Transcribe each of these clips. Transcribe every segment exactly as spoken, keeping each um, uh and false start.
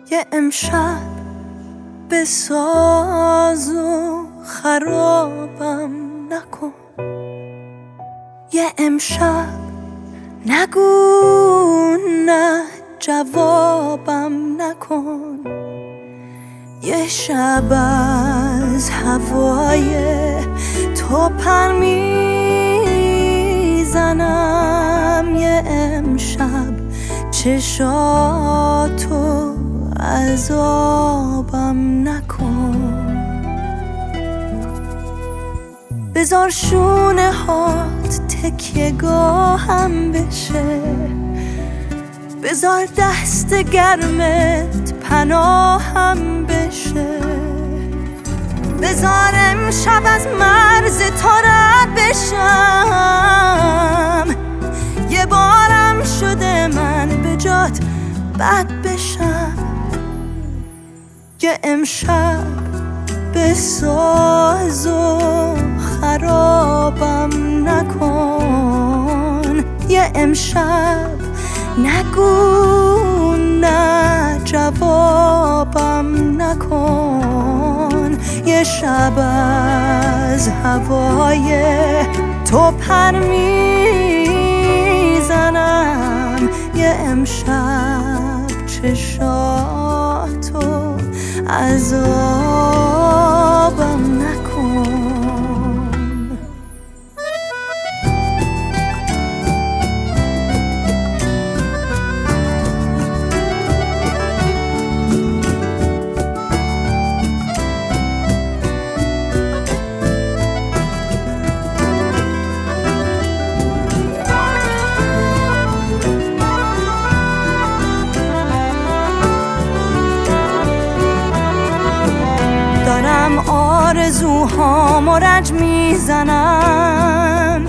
یه امشب به ساز و خرابم نکن، یه امشب نگو نه جوابم نکن، یه شب از هوای تو پر میزنم، یه امشب چشاتو عذابم نکن. بذار شونه هات تکیه گاهم بشه، بذار دست گرمت پناهم بشه، بذار امشب از مرز تو رد بشم، یه بارم شده من به جات بد بشم. یه امشب به ساز و خرابم نکن، یه امشب نگو نه جوابم نکن، یه شب از هوای تو پر میزنم، یه امشب چشاتو عذابم نکن. دارم آرزوهامو رنج میزنم،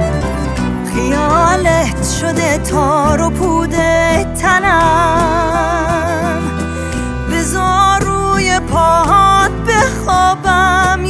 خیالت شده تار و پود تنم، بذار روی پاهات بخوابم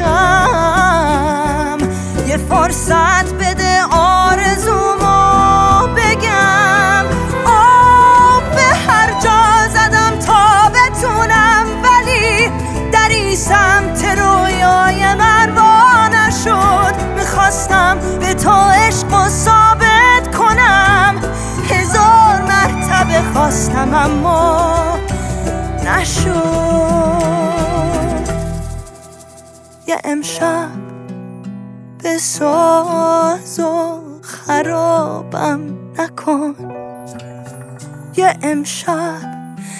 یکم، یه فرصت بده آرزومو بگم. آب به هر جا زدم تا بتونم، ولی دری سمت رویای من وا نشد. میخواستم به تو عشق و ثابت کنم، هزار مرتبه خواستم اما نشد. یه امشب به ساز و خرابم نکن، یه امشب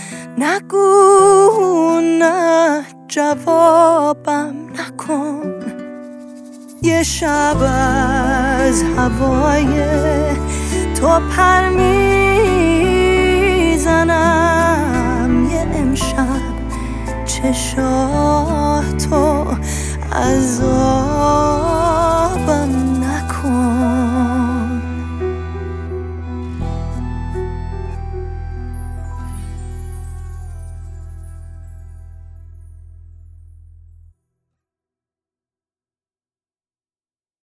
نگو نه جوابم نکن، یه شب از هوای تو پر میزنم، یه امشب چشاتو عذاب